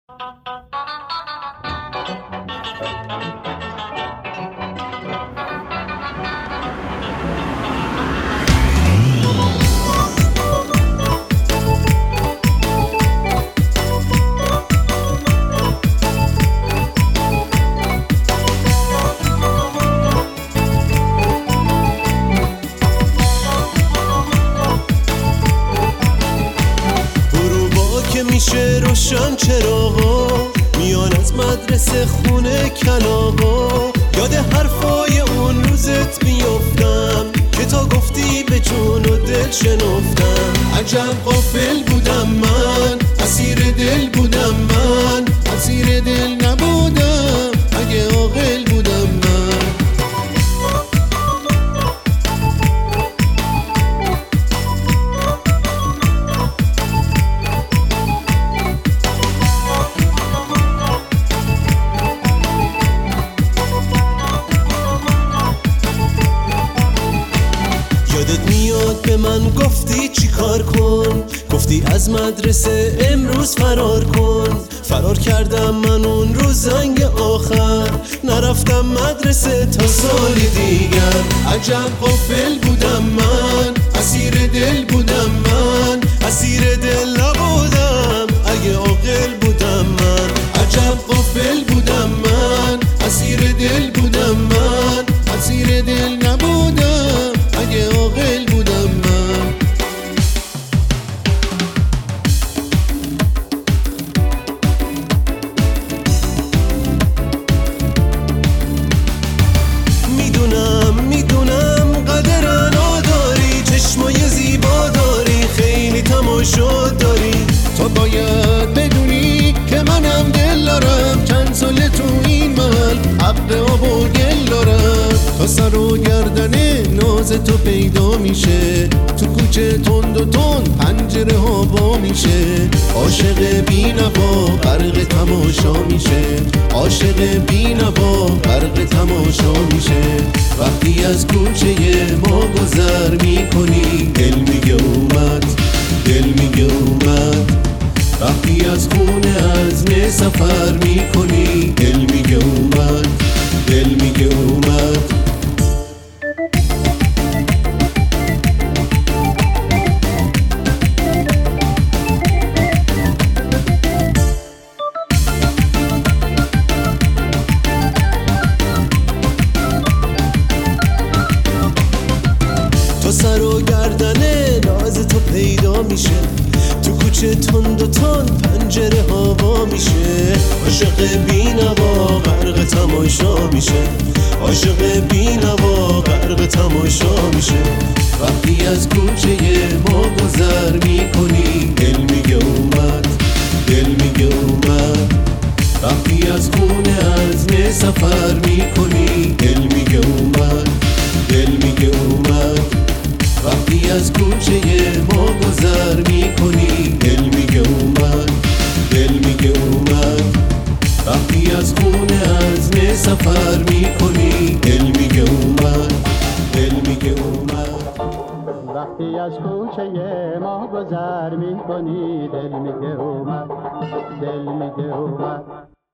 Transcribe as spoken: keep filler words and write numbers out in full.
میشه روشن چراغا میان از مدرسه خونه کلاغا، یاد حرفای اون روزت میافتم که تا گفتی به جون و دل شنفتم. عجب غافل بودم من، اسیر دل بودم من، اسیر دل نبودم اگه عاقل بودم من. یادت میاد به من گفتی چی کار کن، گفتی از مدرسه امروز فرار کن. فرار کردم من اون روز زنگ آخر، نرفتم مدرسه تا سال دیگر. عجب غافل بودم من، اسیر دل بودم من، اسیر دل نبودم اگه عاقل بودم من. عجب غافل بودم من، اسیر دل بودم من، اسیر دل نبودم اگه عاقل بودم من. میدونم میدونم قدر نداری، چشمای زیبا داری، خیلی تماشا داری. تو باید بدونی که منم دل دارم، چند سال تو این محل حق آب و گل دارم. تا سر و گردن ناز تو پیدا میشه، تو کوچه تند و تند پنجره ها با میشه. عاشق بی‌نوا غرق تماشا میشه، عاشق بی‌نوا غرق تماشا میشه. وقتی از کوچه ما گذر میکنی دل میگه اومد، دل میگه اومد. وقتی از خونه عزم سفر میکنی دل میگه اومد، دل میگه اومد. تا سر و گردن ناز تو پیدا میشه، تو کوچه تند و تند پنجره هوا میشه. عاشق بی‌نوا غرق تماشا میشه، عاشق بی‌نوا غرق تماشا میشه. وقتی از کوچه ما گذر میکنی دل میگه اومد، دل میگه اومد. وقتی از خونه عزم سفر میکنی دل میگه اومد، دل میگه اومد. وقتی از کوچه ما گذر میکنی دل میگه اومد، دل میگه اومد. وقتی از خونه عزم سفر میکنی دل میگه اومد، دل میگه اومد. وقتی از کوچه ما گذر میکنی دل میگه اومد، دل میگه اومد.